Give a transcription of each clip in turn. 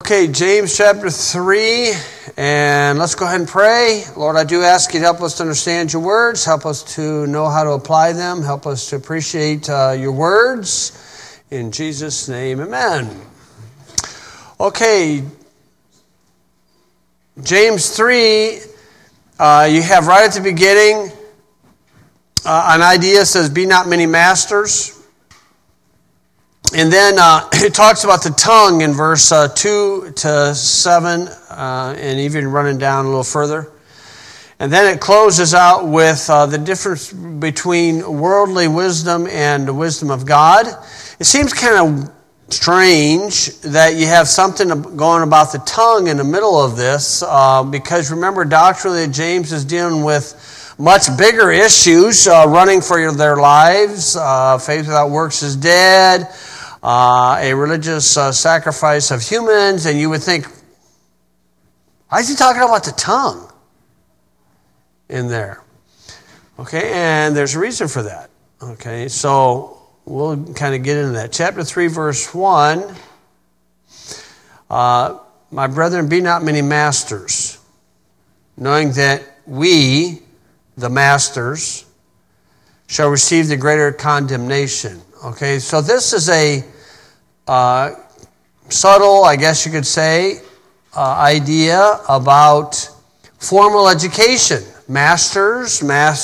Okay, James chapter 3, and let's go ahead and pray. Lord, I do ask you to help us to understand your words, help us to know how to apply them, help us to appreciate your words. In Jesus' name, amen. Okay, James 3, you have right at the beginning an idea that says, be not many masters. And then it talks about the tongue in verse 2 to 7, and even running down a little further. And then it closes out with the difference between worldly wisdom and the wisdom of God. It seems kind of strange that you have something going about the tongue in the middle of this, because remember, doctrinally, James is dealing with much bigger issues, running for their lives. Faith without works is dead. A religious sacrifice of humans, and you would think, why is he talking about the tongue in there? Okay, and there's a reason for that. Okay, so we'll kind of get into that. Chapter 3, verse 1, my brethren, be not many masters, knowing that we, the masters, shall receive the greater condemnation. Okay, so this is a subtle, I guess you could say, idea about formal education. Master's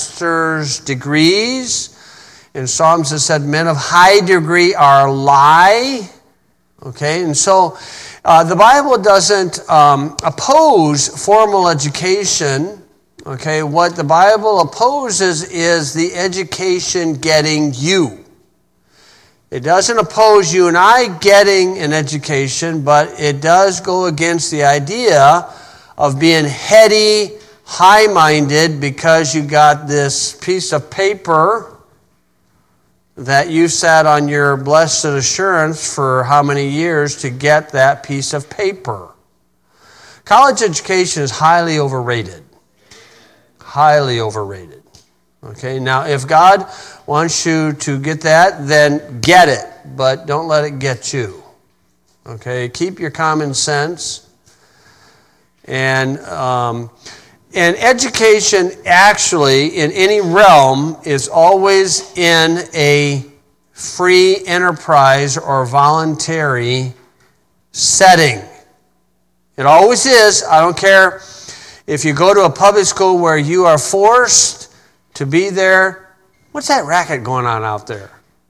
degrees. In Psalms it said, men of high degree are lie. Okay, and so the Bible doesn't oppose formal education. Okay, what the Bible opposes is the education getting you. It doesn't oppose you and I getting an education, but it does go against the idea of being heady, high-minded, because you got this piece of paper that you sat on your blessed assurance for how many years to get that piece of paper. College education is highly overrated. Highly overrated. Okay, now if God wants you to get that, then get it, but don't let it get you. Okay, keep your common sense. And education actually in any realm is always in a free enterprise or voluntary setting. It always is. I don't care if you go to a public school where you are forced to be there. What's that racket going on out there?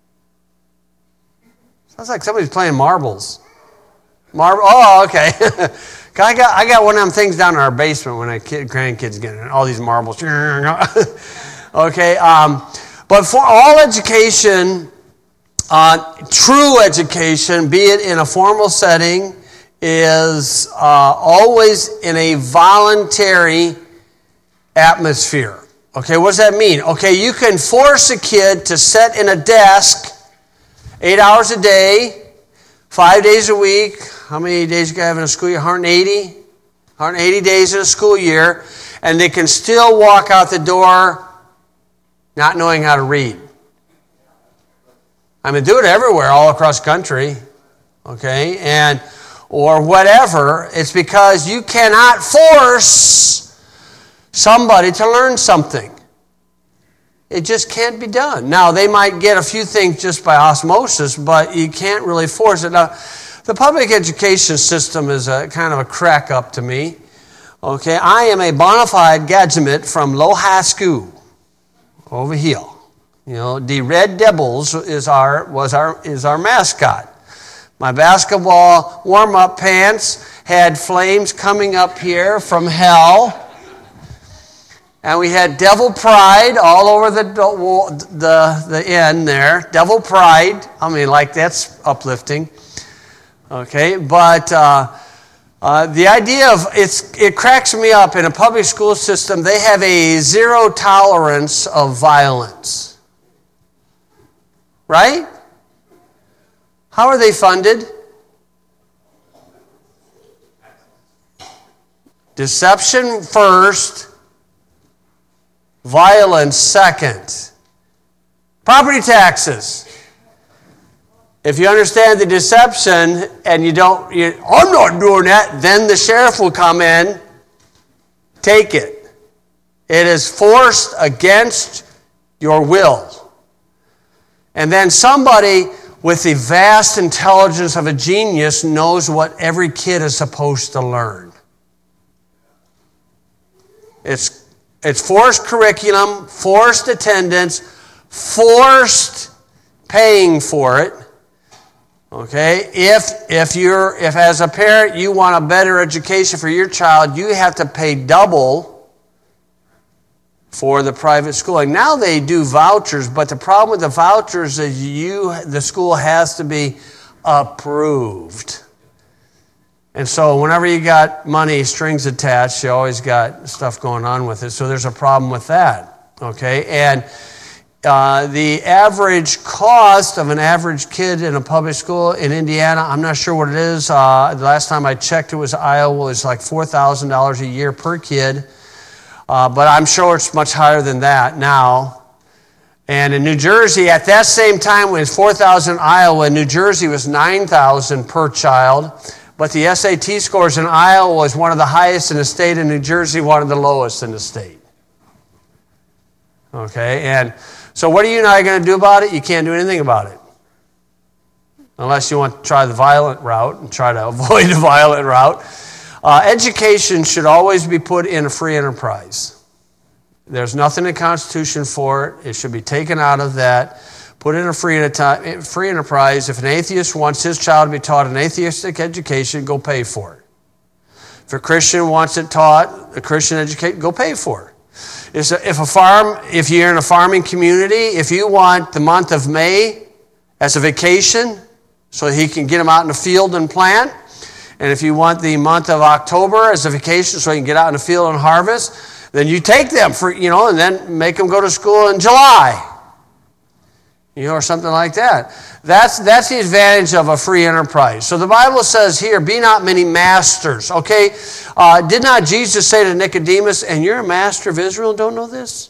Sounds like somebody's playing marbles. Oh, okay. I got one of them things down in our basement when grandkids get in, all these marbles. Okay, but for all education, true education, be it in a formal setting, is always in a voluntary atmosphere. Okay, what does that mean? Okay, you can force a kid to sit in a desk 8 hours a day, 5 days a week. How many days you have in a school year? 180? 180 days in a school year. And they can still walk out the door not knowing how to read. I mean, do it everywhere, all across the country. Okay, or whatever. It's because you cannot force somebody to learn something. It just can't be done. Now, they might get a few things just by osmosis, but you can't really force it. Now, the public education system is a kind of a crack up to me. Okay, I am a bona fide graduate from Low High School over here. You know, the Red Devils is our mascot. My basketball warm-up pants had flames coming up here from hell. And we had devil pride all over the end there. Devil pride. I mean, like, that's uplifting. Okay, but the idea of it cracks me up. In a public school system, they have a zero tolerance of violence. Right? How are they funded? Deception first. Violence second. Property taxes. If you understand the deception and I'm not doing that, then the sheriff will come in, take it. It is forced against your will. And then somebody with the vast intelligence of a genius knows what every kid is supposed to learn. It's forced curriculum, forced attendance, forced paying for it. Okay? If as a parent you want a better education for your child, you have to pay double for the private schooling. Now they do vouchers, but the problem with the vouchers is the school has to be approved. And so whenever you got money, strings attached, you always got stuff going on with it. So there's a problem with that. Okay? And the average cost of an average kid in a public school in Indiana, I'm not sure what it is. The last time I checked, it was Iowa. It was like $4,000 a year per kid. But I'm sure it's much higher than that now. And in New Jersey, at that same time, when it was $4,000 in Iowa, New Jersey was $9,000 per child. But the SAT scores in Iowa was one of the highest in the state, and New Jersey one of the lowest in the state. Okay, and so what are you and I going to do about it? You can't do anything about it. Unless you want to try the violent route and try to avoid the violent route. Education should always be put in a free enterprise. There's nothing in the Constitution for it. It should be taken out of that. Put in a free enterprise. If an atheist wants his child to be taught an atheistic education, go pay for it. If a Christian wants it taught, a Christian education, go pay for it. If you're in a farming community, if you want the month of May as a vacation, so he can get them out in the field and plant, and if you want the month of October as a vacation so he can get out in the field and harvest, then you take them and then make them go to school in July. Or something like that. That's the advantage of a free enterprise. So the Bible says here, be not many masters. Okay? Did not Jesus say to Nicodemus, and you're a master of Israel and don't know this?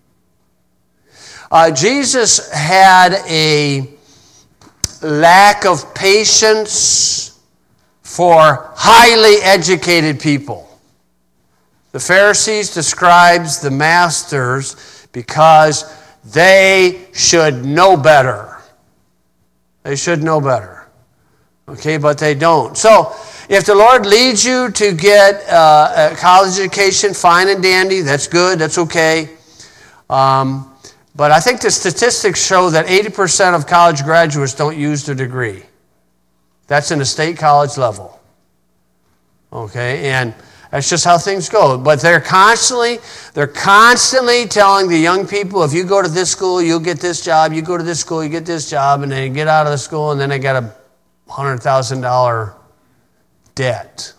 Jesus had a lack of patience for highly educated people. The Pharisees, the scribes, the masters, because they should know better. They should know better. Okay, but they don't. So, if the Lord leads you to get a college education, fine and dandy, that's good, that's okay. But I think the statistics show that 80% of college graduates don't use their degree. That's in the state college level. Okay, and that's just how things go. But they're constantly telling the young people, if you go to this school, you'll get this job. You go to this school, you get this job. And then you get out of the school, and then they got a $100,000 debt.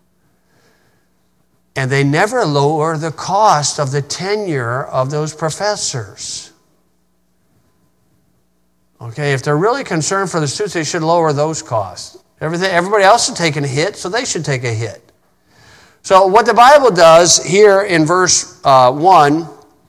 And they never lower the cost of the tenure of those professors. Okay, if they're really concerned for the students, they should lower those costs. Everybody else is taking a hit, so they should take a hit. So what the Bible does here in verse 1,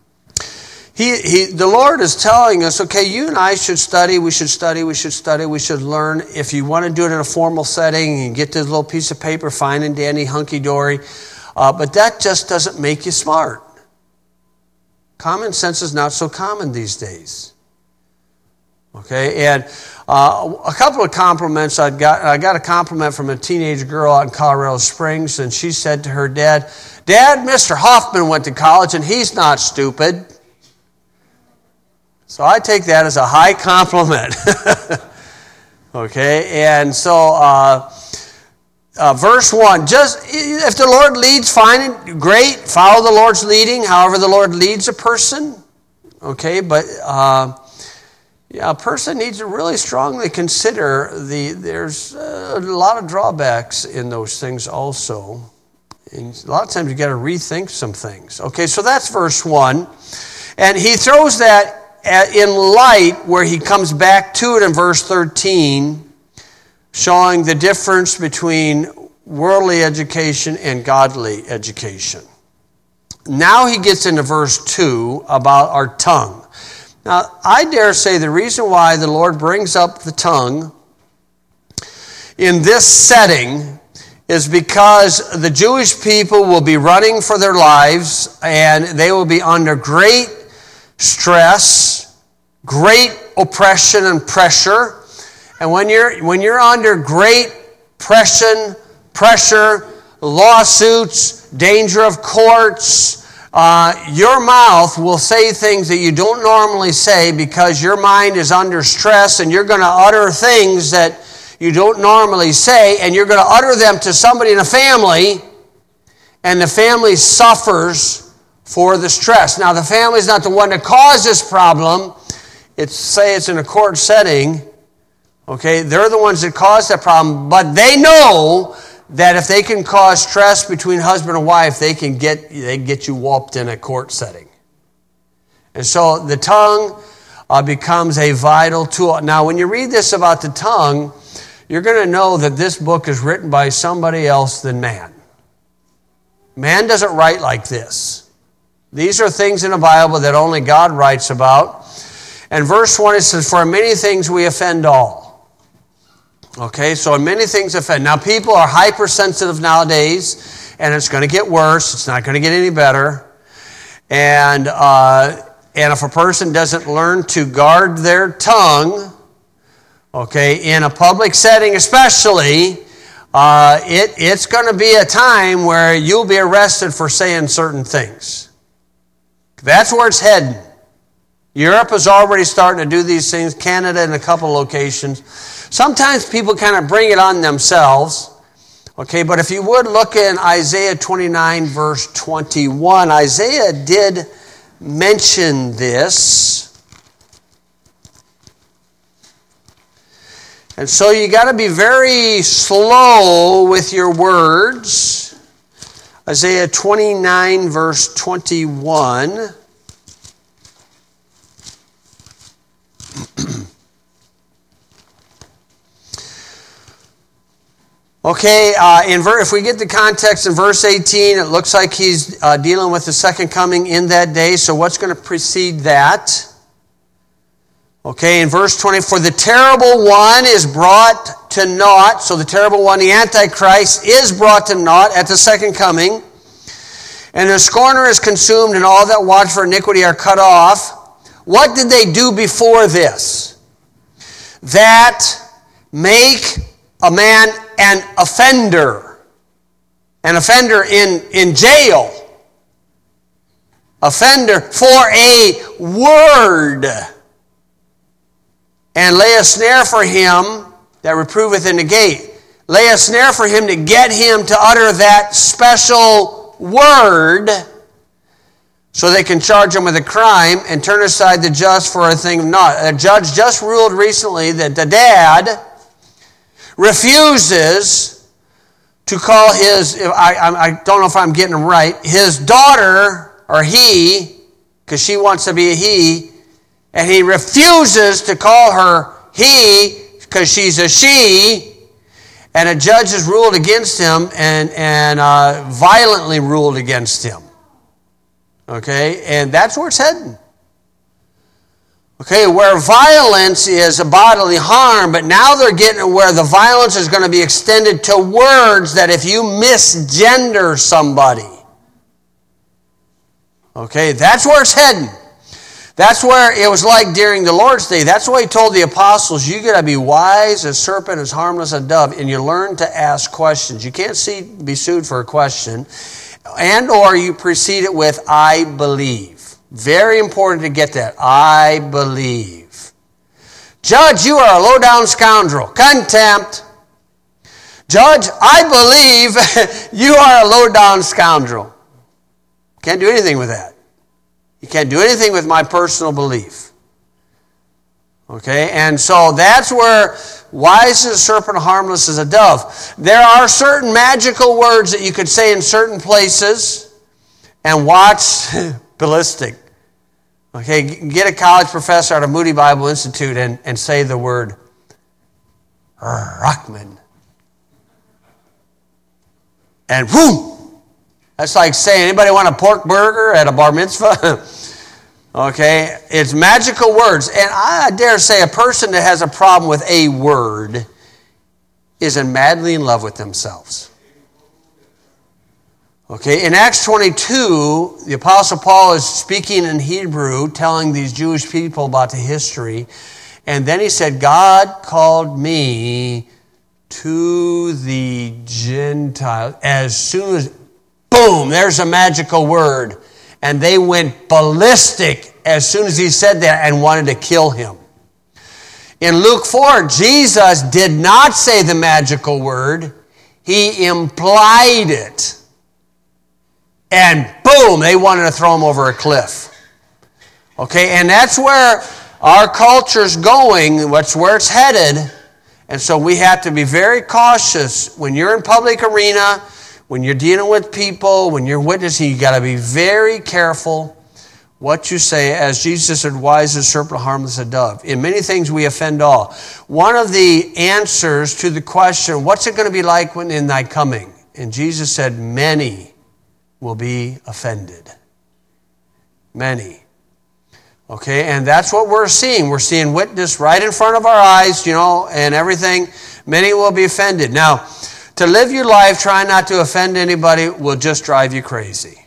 the Lord is telling us, okay, you and I should study, we should learn. If you want to do it in a formal setting, you get this little piece of paper, fine and dandy, hunky-dory. But that just doesn't make you smart. Common sense is not so common these days. Okay, and a couple of compliments I got a compliment from a teenage girl out in Colorado Springs, and she said to her dad, "Dad, Mr. Hoffman went to college, and he's not stupid." So I take that as a high compliment. Okay, and so verse 1, just if the Lord leads, fine and great, follow the Lord's leading, however the Lord leads a person. Okay, but a person needs to really strongly consider there's a lot of drawbacks in those things also. And a lot of times you got to rethink some things. Okay, so that's verse 1. And he throws that in light where he comes back to it in verse 13, showing the difference between worldly education and godly education. Now he gets into verse 2 about our tongue. Now, I dare say the reason why the Lord brings up the tongue in this setting is because the Jewish people will be running for their lives and they will be under great stress, great oppression and pressure. And when you're under great pressure, lawsuits, danger of courts, your mouth will say things that you don't normally say because your mind is under stress, and you're going to utter things that you don't normally say, and you're going to utter them to somebody in a family, and the family suffers for the stress. Now, the family's not the one that caused this problem. It's in a court setting. Okay, they're the ones that caused that problem, but they know that if they can cause stress between husband and wife, they get you whooped in a court setting. And so the tongue becomes a vital tool. Now, when you read this about the tongue, you're going to know that this book is written by somebody else than man. Man doesn't write like this. These are things in the Bible that only God writes about. And verse 1, it says, "For in many things we offend all." Okay, so in many things offend. Now, people are hypersensitive nowadays, and it's going to get worse. It's not going to get any better. And if a person doesn't learn to guard their tongue, okay, in a public setting especially, it's going to be a time where you'll be arrested for saying certain things. That's where it's heading. Europe is already starting to do these things. Canada in a couple locations. Sometimes people kind of bring it on themselves. Okay, but if you would look in Isaiah 29, verse 21, Isaiah did mention this. And so you got to be very slow with your words. Isaiah 29, verse 21. Okay, if we get the context in verse 18, it looks like he's dealing with the second coming in that day. So what's going to precede that? Okay, in verse 20, "For the terrible one is brought to naught." So the terrible one, the Antichrist, is brought to naught at the second coming. "And the scorner is consumed, and all that watch for iniquity are cut off." What did they do before this? That make a man an offender in jail, offender for a word, and lay a snare for him that reproveth in the gate. Lay a snare for him to get him to utter that special word so they can charge him with a crime and turn aside the just for a thing of naught. A judge just ruled recently that the dad refuses to call I don't know if I'm getting him right, his daughter, or he, because she wants to be a he, and he refuses to call her he because she's a she, and a judge has ruled against him and violently ruled against him. Okay, and that's where it's heading. Okay, where violence is a bodily harm, but now they're getting where the violence is going to be extended to words that if you misgender somebody, okay, that's where it's heading. That's where it was like during the Lord's Day. That's why he told the apostles, you got to be wise as a serpent, as harmless as a dove, and you learn to ask questions. You can't be sued for a question, and or you precede it with, "I believe." Very important to get that. I believe. "Judge, you are a low-down scoundrel." Contempt. "Judge, I believe you are a low-down scoundrel." Can't do anything with that. You can't do anything with my personal belief. Okay, and so that's where wise as a serpent, harmless as a dove. There are certain magical words that you could say in certain places and watch ballistic. Okay, get a college professor at a Moody Bible Institute and say the word Ruckman. And whoo! That's like saying, anybody want a pork burger at a bar mitzvah? Okay? It's magical words. And I dare say a person that has a problem with a word is madly in love with themselves. Okay, in Acts 22, the Apostle Paul is speaking in Hebrew, telling these Jewish people about the history. And then he said, God called me to the Gentiles. As soon as, boom, there's a magical word. And they went ballistic as soon as he said that and wanted to kill him. In Luke 4, Jesus did not say the magical word. He implied it. And boom, they wanted to throw him over a cliff. Okay, and that's where our culture's going. That's where it's headed. And so we have to be very cautious. When you're in public arena, when you're dealing with people, when you're witnessing, you got to be very careful what you say. As Jesus said, wise as a serpent, harmless as a dove. In many things we offend all. One of the answers to the question, what's it going to be like when in thy coming? And Jesus said, many will be offended. Many. Okay, and that's what we're seeing. We're seeing witness right in front of our eyes, and everything. Many will be offended. Now, to live your life trying not to offend anybody will just drive you crazy.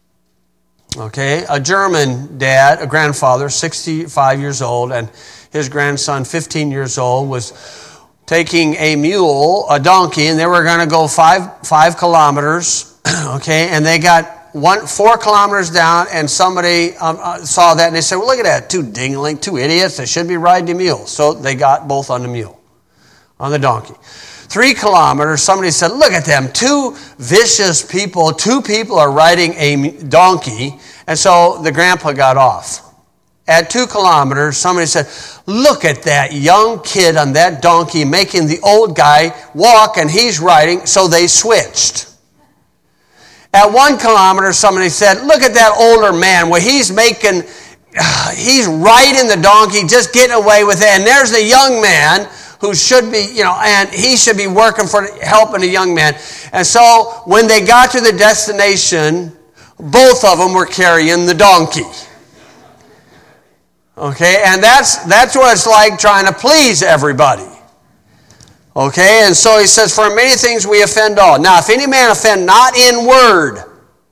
Okay, a German dad, a grandfather, 65 years old, and his grandson, 15 years old, was taking a donkey, and they were going to go five kilometers. Okay, and they got 4 kilometers down, and somebody saw that, and they said, well, look at that, two idiots, they should be riding a mule. So they got both on the mule, on the donkey. 3 kilometers, somebody said, look at them, 2 vicious people, 2 people are riding a donkey, and so the grandpa got off. At 2 kilometers, somebody said, look at that young kid on that donkey making the old guy walk, and he's riding, so they switched. At 1 kilometer, somebody said, look at that older man. Well, he's riding the donkey, just getting away with it. And there's a young man who should be, and he should be working for helping a young man. And so when they got to the destination, both of them were carrying the donkey. Okay, and that's what it's like trying to please everybody. Okay, and so he says, for many things we offend all. Now, if any man offend not in word.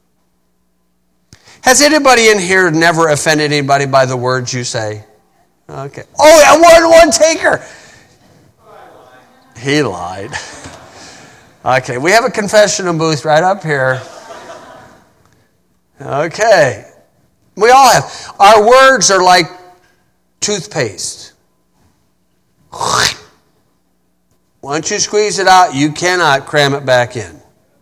Has anybody in here never offended anybody by the words you say? Okay. Oh, one taker. He lied. Okay, we have a confession booth right up here. Okay. We all have. Our words are like toothpaste. Once you squeeze it out, you cannot cram it back in.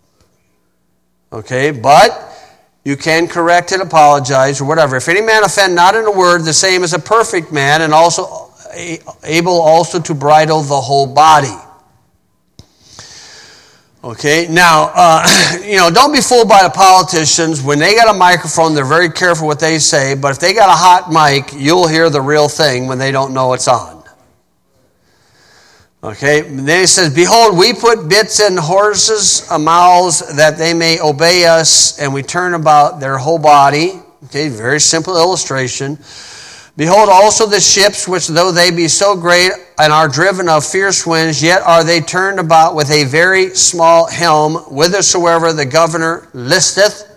Okay, but you can correct it, apologize, or whatever. If any man offend not in a word, the same as a perfect man, and also able also to bridle the whole body. Okay, now, don't be fooled by the politicians. When they got a microphone, they're very careful what they say, but if they got a hot mic, you'll hear the real thing when they don't know it's on. Okay, then he says, behold, we put bits in horses' mouths that they may obey us, and we turn about their whole body. Okay, very simple illustration. Behold also the ships, which though they be so great and are driven of fierce winds, yet are they turned about with a very small helm, whithersoever the governor listeth,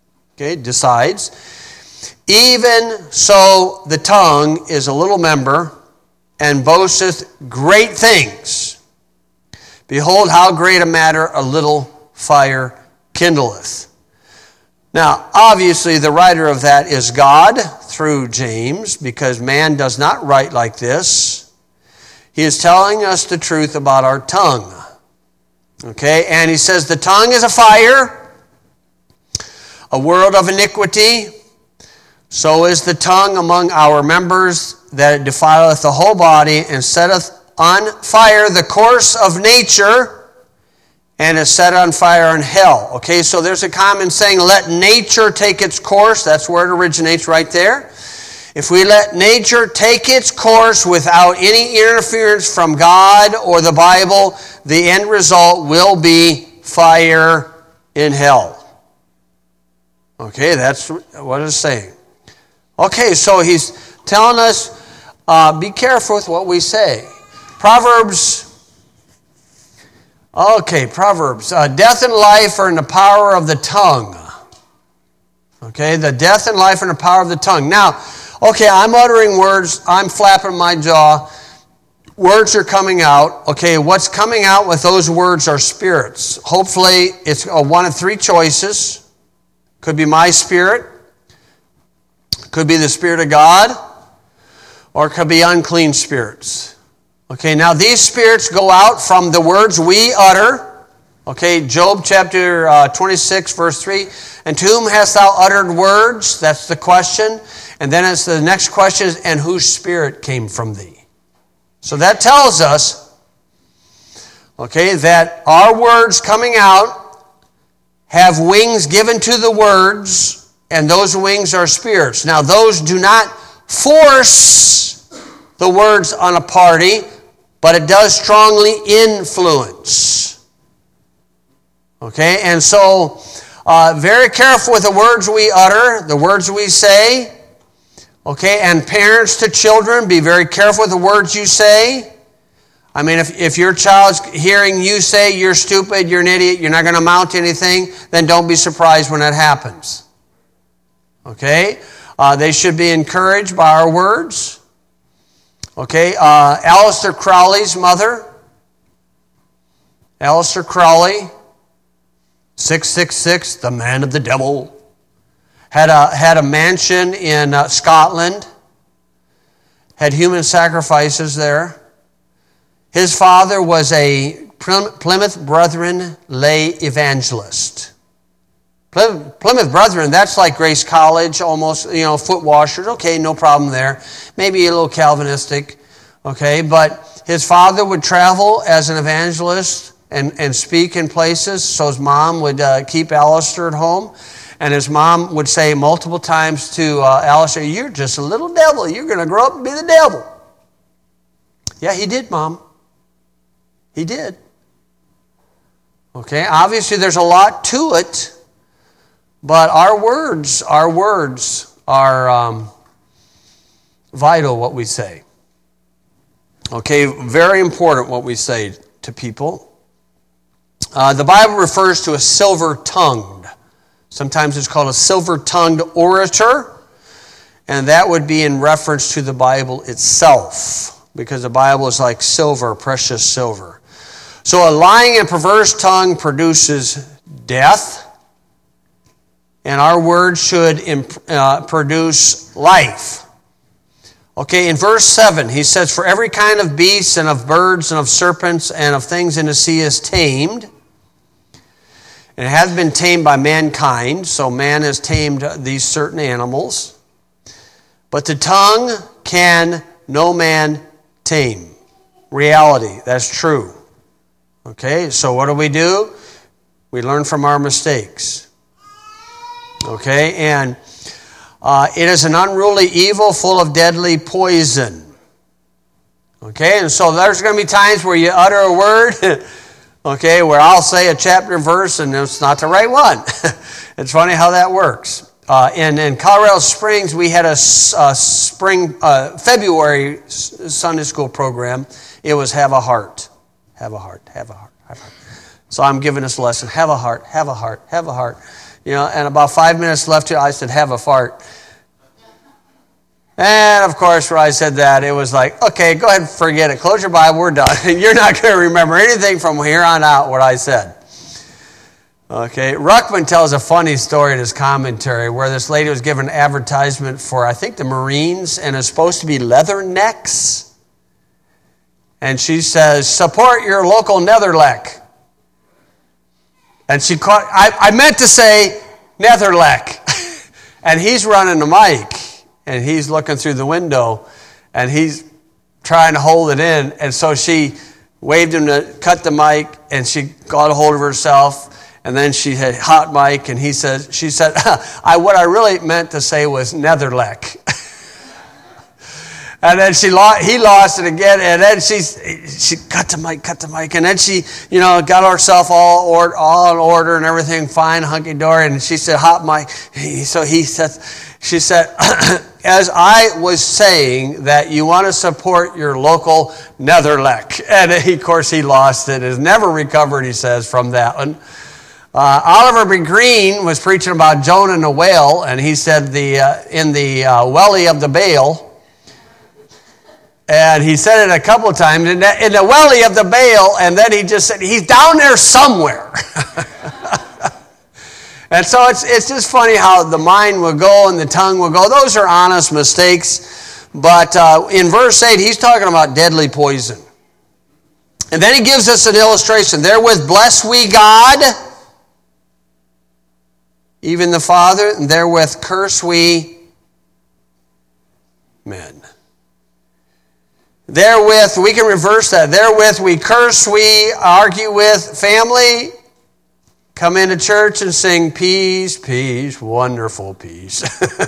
decides. Even so the tongue is a little member, and boasteth great things. Behold, how great a matter a little fire kindleth. Now, obviously, the writer of that is God through James, because man does not write like this. He is telling us the truth about our tongue. Okay, and he says the tongue is a fire, a world of iniquity. So is the tongue among our members, that it defileth the whole body, and setteth on fire the course of nature, and is set on fire in hell. Okay, so there's a common saying, let nature take its course. That's where it originates right there. If we let nature take its course without any interference from God or the Bible, the end result will be fire in hell. Okay, that's what it's saying. Okay, so he's telling us, be careful with what we say. Proverbs. Death and life are in the power of the tongue. Okay, the death and life are in the power of the tongue. Now, okay, I'm uttering words. I'm flapping my jaw. Words are coming out. Okay, what's coming out with those words are spirits. Hopefully, it's one of three choices. Could be my spirit. Could be the Spirit of God. Or it could be unclean spirits. Okay, now these spirits go out from the words we utter. Okay, Job chapter 26, verse 3. And to whom hast thou uttered words? That's the question. And then it's the next question is, and whose spirit came from thee? So that tells us, okay, that our words coming out have wings given to the words, and those wings are spirits. Now, those do not force the words on a party, but it does strongly influence. Okay, and so very careful with the words we utter, the words we say. Okay, and parents to children, be very careful with the words you say. I mean, if your child's hearing you say you're stupid, you're an idiot, you're not going to amount to anything, then don't be surprised when that happens. Okay, they should be encouraged by our words. Okay, Aleister Crowley's mother, Aleister Crowley, 666, the man of the devil, had a mansion in Scotland, had human sacrifices there. His father was a Plymouth Brethren lay evangelist. Plymouth Brethren, that's like Grace College, almost, foot washers. Okay, no problem there. Maybe a little Calvinistic, okay, but his father would travel as an evangelist and speak in places, so his mom would keep Aleister at home. And his mom would say multiple times to Aleister, you're just a little devil. You're going to grow up and be the devil. Yeah, he did, Mom. He did. Okay, obviously there's a lot to it, but our words are vital, what we say. Okay, very important what we say to people. The Bible refers to a silver-tongued. Sometimes it's called a silver-tongued orator, and that would be in reference to the Bible itself, because the Bible is like silver, precious silver. So a lying and perverse tongue produces death, and our words should produce life. Okay, in verse 7, he says, for every kind of beasts and of birds and of serpents and of things in the sea is tamed. And it has been tamed by mankind, so man has tamed these certain animals. But the tongue can no man tame. Reality, that's true. Okay, so what do? We learn from our mistakes. Okay, and it is an unruly evil full of deadly poison. Okay, and so there's going to be times where you utter a word, okay, where I'll say a chapter verse and it's not the right one. It's funny how that works. In Colorado Springs, we had a February Sunday school program. It was have a heart. Have a heart, have a heart, have a heart. So I'm giving this lesson, have a heart, have a heart, have a heart. And about 5 minutes left, I said, have a fart. And of course, when I said that, it was like, okay, go ahead and forget it. Close your Bible, we're done. You're not going to remember anything from here on out what I said. Okay, Ruckman tells a funny story in his commentary where this lady was given an advertisement for, I think, the Marines, and it's supposed to be leather necks. And she says, support your local Netherleck. And she caught, I meant to say Netherleck. And he's running the mic. And he's looking through the window. And he's trying to hold it in. And so she waved him to cut the mic. And she got a hold of herself. And then she had hot mic. And she said, what I really meant to say was Netherleck. And then he lost it again, and then she cut the mic, and then she, got herself all in order and everything fine, hunky dory, and she said, hot mic. She said, as I was saying that you want to support your local Netherlech. And of course he lost it, has never recovered, he says, from that one. Oliver B. Green was preaching about Jonah and the whale, and he said in the welly of the Baal. And he said it a couple of times, in the welly of the Baal, and then he just said, he's down there somewhere. And so it's just funny how the mind will go and the tongue will go. Those are honest mistakes. But in verse 8, he's talking about deadly poison. And then he gives us an illustration. Therewith bless we God, even the Father, and therewith curse we men. Therewith, we can reverse that. Therewith we curse, we argue with family, come into church and sing peace, peace, wonderful peace.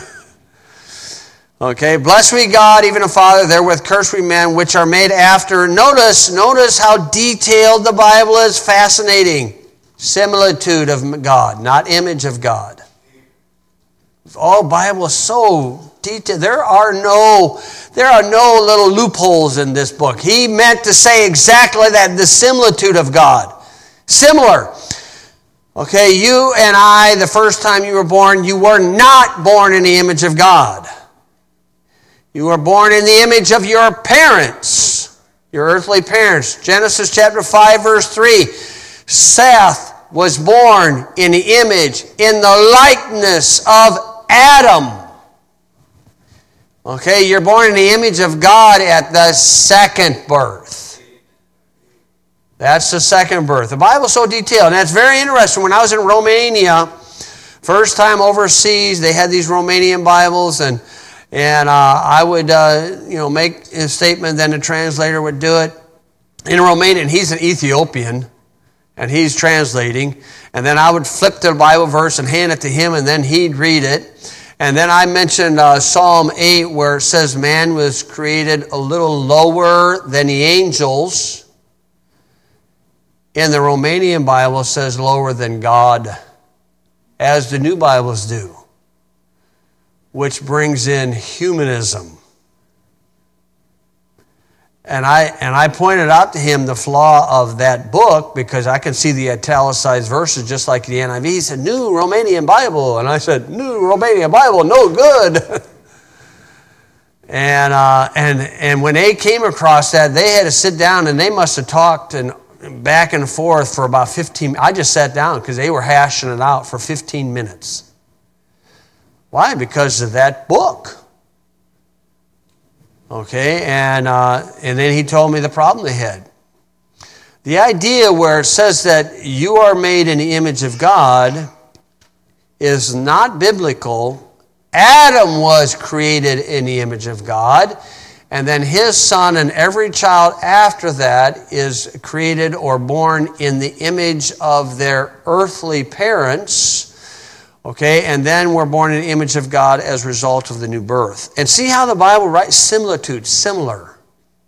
Okay, bless we God, even the Father, therewith curse we men, which are made after. Notice how detailed the Bible is, fascinating. Similitude of God, not image of God. All Bible is so detailed. There are no little loopholes in this book. He meant to say exactly that, the similitude of God. Similar. Okay, you and I, the first time you were born, you were not born in the image of God. You were born in the image of your parents, your earthly parents. Genesis chapter 5, verse 3. Seth was born in the image, in the likeness of Adam. Okay, you're born in the image of God at the second birth. That's the second birth. The Bible's so detailed, and that's very interesting. When I was in Romania, first time overseas, they had these Romanian Bibles, and I would make a statement, then the translator would do it in Romanian. And he's an Ethiopian, and he's translating. And then I would flip to the Bible verse and hand it to him, and then he'd read it. And then I mentioned Psalm 8, where it says man was created a little lower than the angels. In the Romanian Bible, it says lower than God, as the new Bibles do, which brings in humanism. And I pointed out to him the flaw of that book, because I can see the italicized verses just like the NIV. He said, New Romanian Bible. And I said, New Romanian Bible, no good. And when they came across that, they had to sit down, and they must have talked and back and forth for about 15 minutes. I just sat down because they were hashing it out for 15 minutes. Why? Because of that book. Okay, and then he told me the problem they had. The idea where it says that you are made in the image of God is not biblical. Adam was created in the image of God, and then his son and every child after that is created or born in the image of their earthly parents. Okay, and then we're born in the image of God as a result of the new birth. And see how the Bible writes similitude, similar.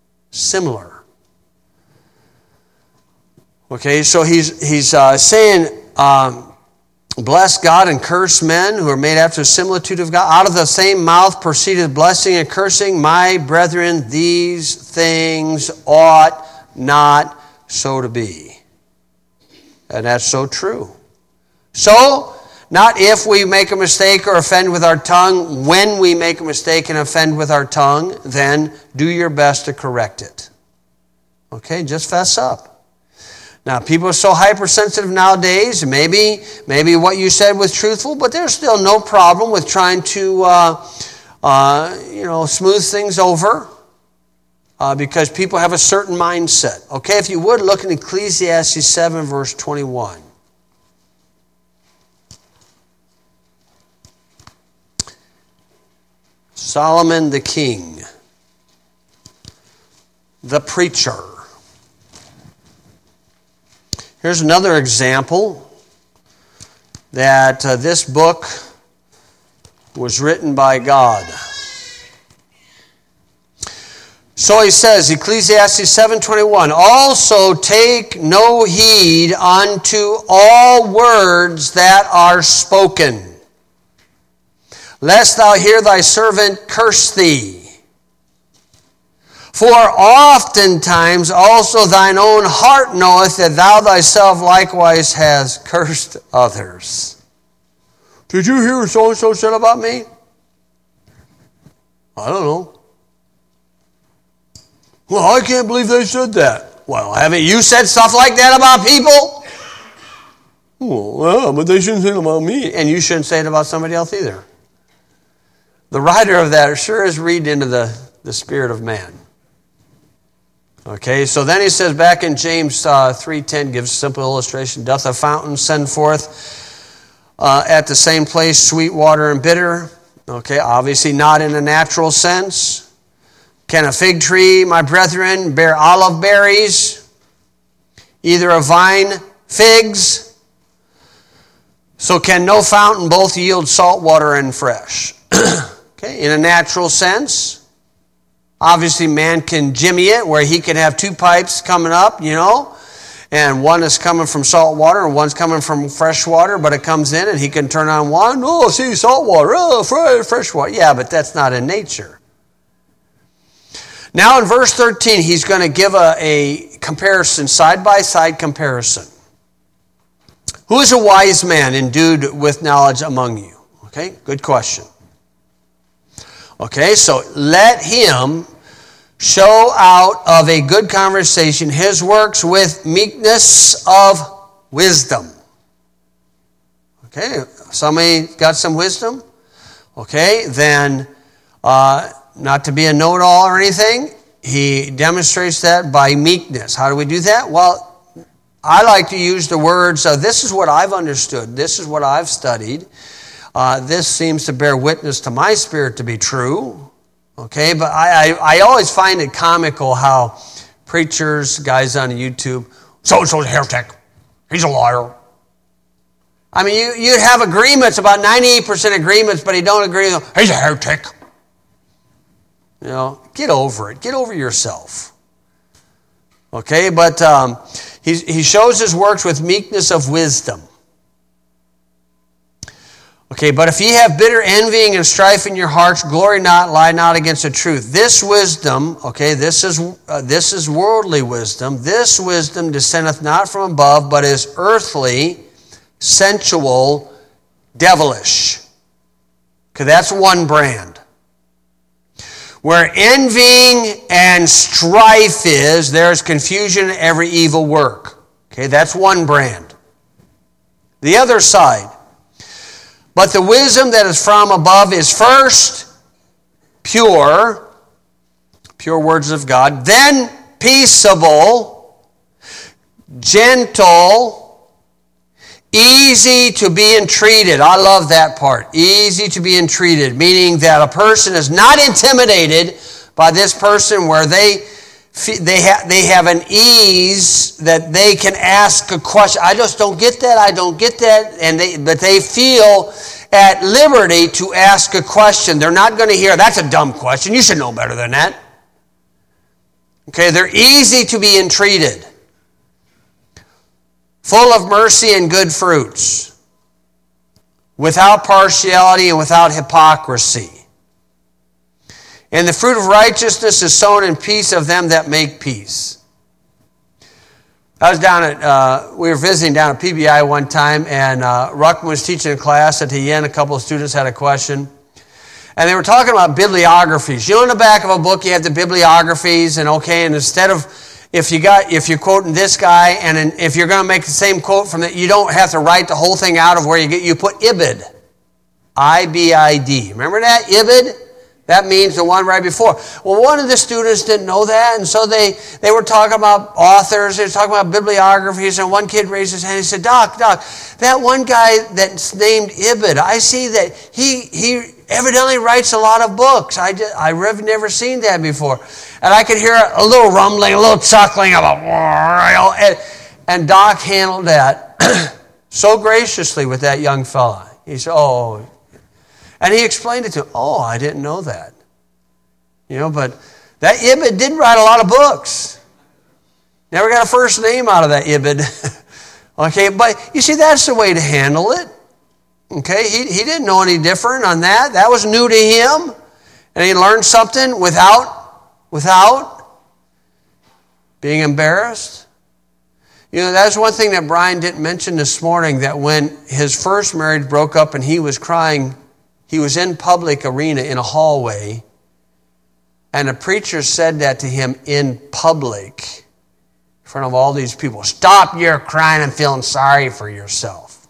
Okay, so he's saying, bless God and curse men who are made after the similitude of God. Out of the same mouth proceedeth blessing and cursing. My brethren, these things ought not so to be. And that's so true. So, not if we make a mistake or offend with our tongue. When we make a mistake and offend with our tongue, then do your best to correct it. Okay, just fess up. Now, people are so hypersensitive nowadays. Maybe what you said was truthful, but there's still no problem with trying to, smooth things over because people have a certain mindset. Okay, if you would, look in Ecclesiastes 7, verse 21. Solomon the king, the preacher. Here's another example that this book was written by God. So he says, Ecclesiastes 7:21, also take no heed unto all words that are spoken, lest thou hear thy servant curse thee. For oftentimes also thine own heart knoweth that thou thyself likewise hast cursed others. Did you hear what so-and-so said about me? I don't know. Well, I can't believe they said that. Well, haven't you said stuff like that about people? Well, yeah, but they shouldn't say it about me. And you shouldn't say it about somebody else either. The writer of that sure is reading into the spirit of man. Okay, so then he says back in James 3:10, gives a simple illustration. Doth a fountain send forth at the same place sweet water and bitter? Okay, obviously not in a natural sense. Can a fig tree, my brethren, bear olive berries? Either a vine figs? So can no fountain both yield salt water and fresh? Okay, in a natural sense. Obviously, man can jimmy it where he can have two pipes coming up, and one is coming from salt water and one's coming from fresh water, but it comes in and he can turn on one. Oh, see, salt water. Oh, fresh water. Yeah, but that's not in nature. Now in verse 13, he's going to give a comparison, side-by-side comparison. Who is a wise man endued with knowledge among you? Okay, good question. Okay, so let him show out of a good conversation his works with meekness of wisdom. Okay, somebody got some wisdom? Okay, then not to be a know-it-all or anything, he demonstrates that by meekness. How do we do that? Well, I like to use the words, this is what I've understood, this is what I've studied. This seems to bear witness to my spirit to be true. Okay, but I always find it comical how preachers, guys on YouTube, so-and-so's a heretic. He's a liar. I mean, you'd have agreements, about 98% agreements, but you don't agree with him. He's a heretic. Get over it. Get over yourself. Okay, but he shows his works with meekness of wisdom. Okay, but if ye have bitter envying and strife in your hearts, glory not, lie not against the truth. This wisdom, okay, this is worldly wisdom. This wisdom descendeth not from above, but is earthly, sensual, devilish. Okay, that's one brand. Where envying and strife is, there is confusion in every evil work. Okay, that's one brand. The other side. But the wisdom that is from above is first pure words of God, then peaceable, gentle, easy to be entreated. I love that part. Easy to be entreated, meaning that a person is not intimidated by this person where they have an ease that they can ask a question. I just don't get that. I don't get that. But they feel at liberty to ask a question. They're not going to hear, that's a dumb question. You should know better than that. Okay, they're easy to be entreated. Full of mercy and good fruits. Without partiality and without hypocrisy. And the fruit of righteousness is sown in peace of them that make peace. I was we were visiting down at PBI one time, and Ruckman was teaching a class. At the end, a couple of students had a question. And they were talking about bibliographies. In the back of a book, you have the bibliographies, and instead of, if you're quoting this guy, and if you're going to make the same quote from that, you don't have to write the whole thing out of where you put Ibid. I-B-I-D. Remember that? Ibid? That means the one right before. Well, one of the students didn't know that, and so they were talking about authors, they were talking about bibliographies, and one kid raised his hand and he said, Doc, that one guy that's named Ibid, I see that he evidently writes a lot of books. I've never seen that before. And I could hear a little rumbling, a little chuckling about, and Doc handled that so graciously with that young fella. He said, and he explained it to him. Oh, I didn't know that. But that Ibid did write a lot of books. Never got a first name out of that Ibid. Okay, but you see, that's the way to handle it. Okay, he didn't know any different on that. That was new to him. And he learned something without being embarrassed. You know, that's one thing that Brian didn't mention this morning, that when his first marriage broke up and he was crying, he was in public arena in a hallway, and a preacher said that to him in public in front of all these people. Stop your crying and feeling sorry for yourself.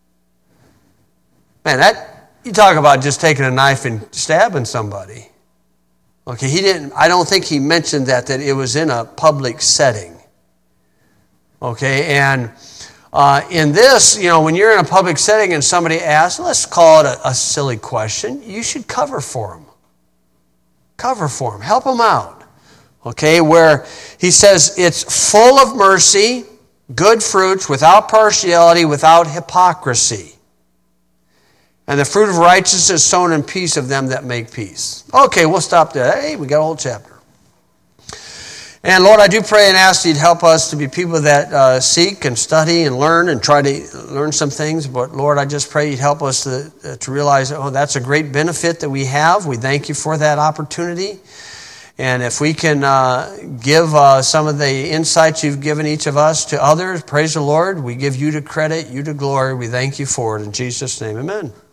Man, you talk about just taking a knife and stabbing somebody. Okay, I don't think he mentioned that it was in a public setting. Okay, and in this, you know, when you're in a public setting and somebody asks, let's call it a silly question, you should cover for them. Cover for them. Help them out. Okay, where he says it's full of mercy, good fruits, without partiality, without hypocrisy. And the fruit of righteousness is sown in peace of them that make peace. Okay, we'll stop there. Hey, we got a whole chapter. And Lord, I do pray and ask you to help us to be people that seek and study and learn and try to learn some things. But Lord, I just pray you'd help us to realize, that's a great benefit that we have. We thank you for that opportunity. And if we can give some of the insights you've given each of us to others, praise the Lord. We give you the credit, you the glory. We thank you for it. In Jesus' name, amen.